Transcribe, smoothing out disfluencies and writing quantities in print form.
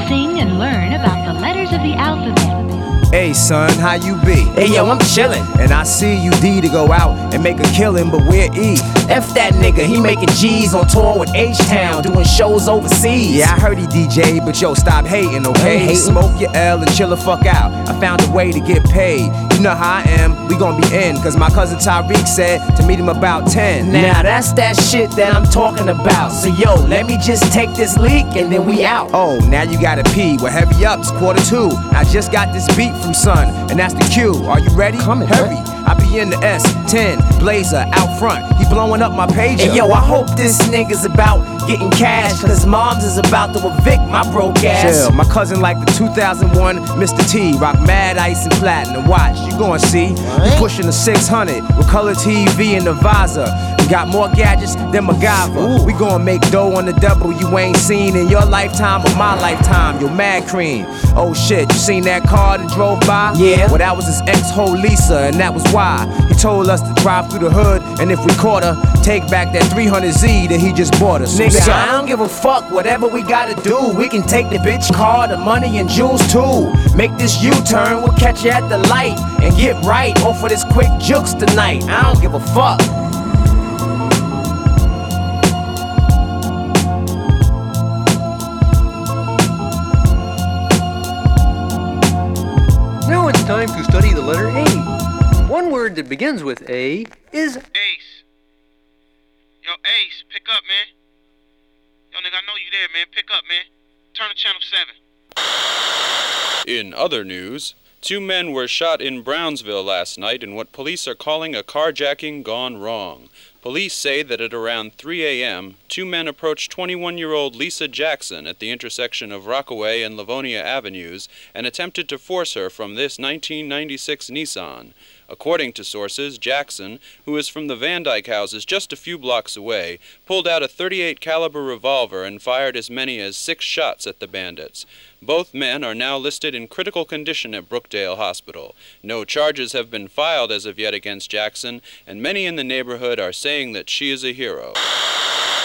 sing and learn about the letters of the alphabet. Hey son, how you be? Hey yo, I'm chillin'. And I see you D to go out and make a killing, but where E? F that nigga, he making G's on tour with H-Town, doing shows overseas. Yeah, I heard he DJ, but yo, stop hating, okay? Hating. Smoke your L and chill the fuck out. I found a way to get paid. You know how I am, we gon' be in. Cause my cousin Tyreek said to meet him about 10. Now that's that shit that I'm talking about. So yo, let me just take this leak and then we out. Oh, now you gotta pee. Well, heavy up, it's 1:45. I just got this beat from Son, and that's the cue. Are you ready? Coming, hurry. I be in the S10 Blazer out front. He blowing up my pager. Hey yo, I hope this nigga's about getting cash, cause moms is about to evict my broke ass. Chill, my cousin like the 2001 Mr. T. Rock mad ice and platinum. Watch, you gon' see. What? He pushing the 600 with color TV and the visor. He got more gadgets than MacGyver. Ooh. We gon' make dough on the double you ain't seen in your lifetime or my lifetime. Yo, mad cream. Oh shit, you seen that car that drove by? Yeah. Well, that was his ex-ho Lisa, and that was why he told us to drive through the hood, and if we caught her, take back that 300Z that he just bought us. Nigga, I don't give a fuck, whatever we gotta do. We can take the bitch car, the money and jewels too. Make this U-turn, we'll catch you at the light and get right off of this quick jukes tonight. I don't give a fuck. Now it's time to study the letter A. One word that begins with A is Ace. Yo, Ace, pick up, man. Yo, nigga, I know you there, man. Pick up, man. Turn to channel 7. In other news, 2 men were shot in Brownsville last night in what police are calling a carjacking gone wrong. Police say that at around 3 a.m., 2 men approached 21-year-old Lisa Jackson at the intersection of Rockaway and Livonia Avenues and attempted to force her from this 1996 Nissan. According to sources, Jackson, who is from the Van Dyke houses just a few blocks away, pulled out a .38 caliber revolver and fired as many as 6 shots at the bandits. Both men are now listed in critical condition at Brookdale Hospital. No charges have been filed as of yet against Jackson, and many in the neighborhood are saying that she is a hero.